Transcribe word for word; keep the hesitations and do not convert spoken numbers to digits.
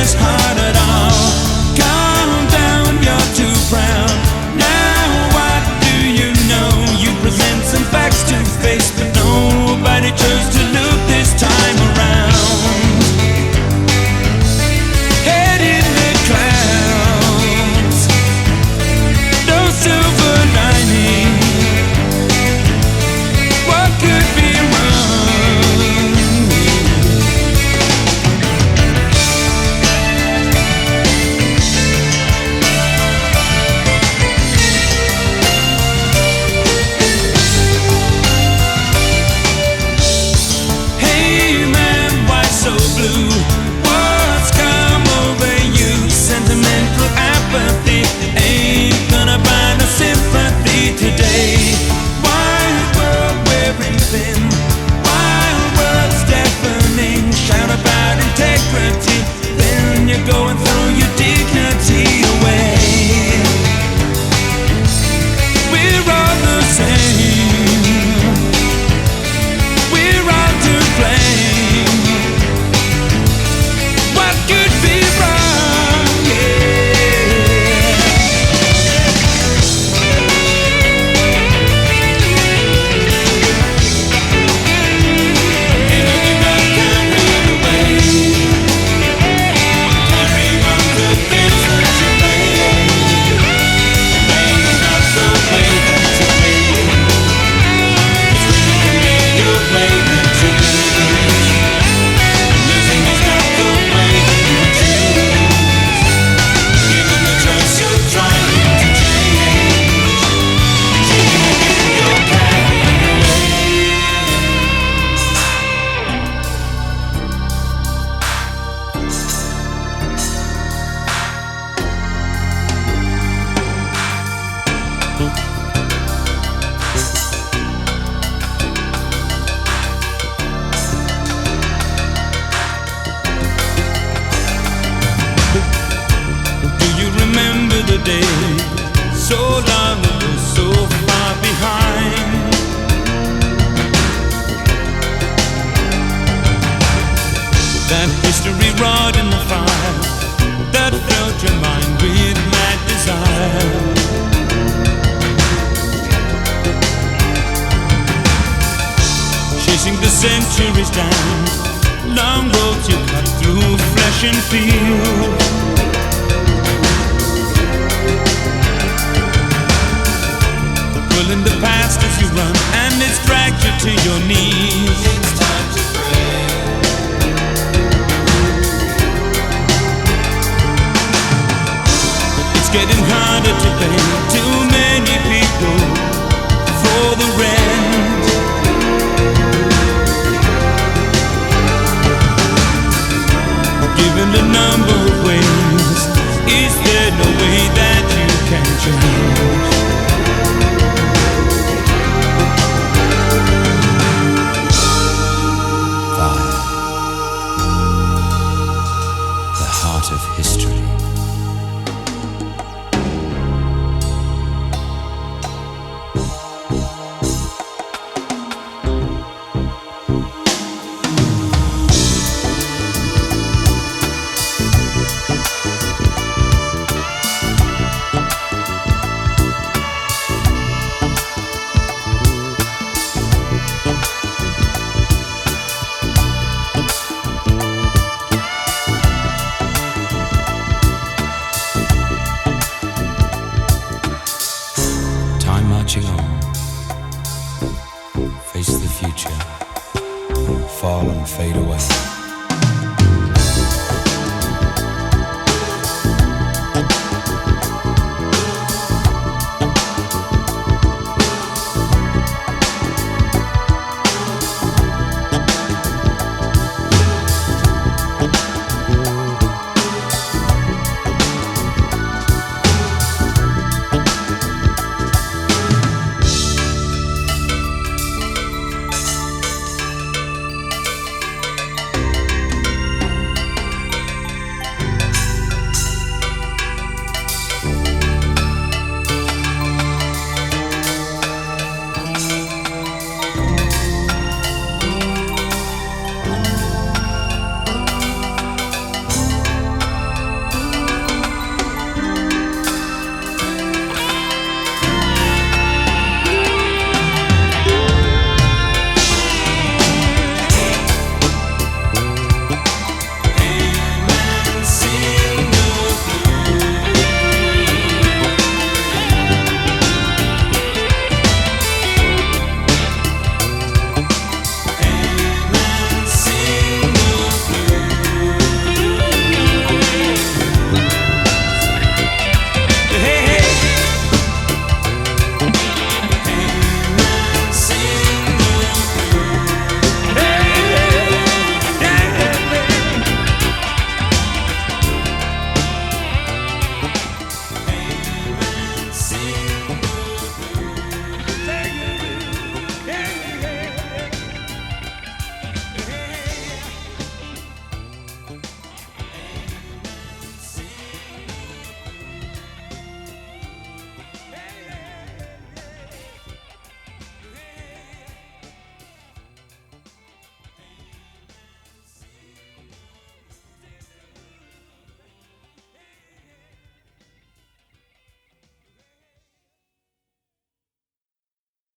this heart at all. Calm down, you're too proud. Now what do you know? You present some facts to face, but nobody chose to look this time around. Head in the clouds, no silver lining. What could be wrong? Hey man, why so blue? What's come over you? Sentimental apathy ain't gonna buy no sympathy today. Wild world wearing thin, wild words deafening. Shout about integrity, then you're going through your dignity away. We're all the same, we're all to blame. What could be wrong? Yeah. Ain't nothing that can run away. Carry on the things that you made. Maybe not so blatant to me. It's really the way you played it to lose. Losing is not the way you choose. Given the choice of trying to change, you're carrying away. Do you remember the day so long ago, so far behind? That history wrought in the fire that filled your mind with mad desire. Chasing the centuries down, long roads you cut through flesh and field. Pulling the past as you run, and it's dragged you to your knees. It's time to pray. It's getting harder to pay too many people for the rent. Given the number of ways, is there no way that you can change? Fire, the heart of history. Time marching on, face the future, fall and fade away.